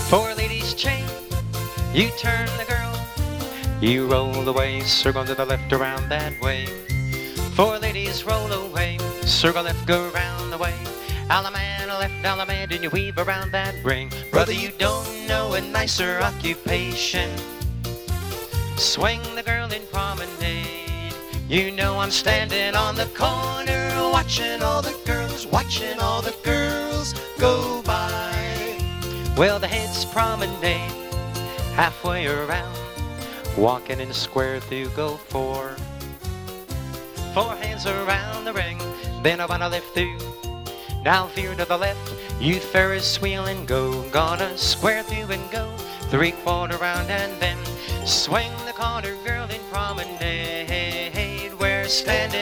Four ladies chain, you turn the girl, you roll away, circle to the left around that way. Four ladies roll away, circle left, go round the way. Alaman left, Alaman, and you weave around that ring. Brother, you don't know a nicer occupation. Swing the girl in promenade. You know I'm standing on the corner, watching all the girls go by. Well, the head's promenade, halfway around, walking in a square through go four. Four hands around the ring, then I wanna lift through. Now veer to the left, you Ferris wheel and go. Gonna square through and go, 3/4 round and then swing the corner, girl in promenade. We're standing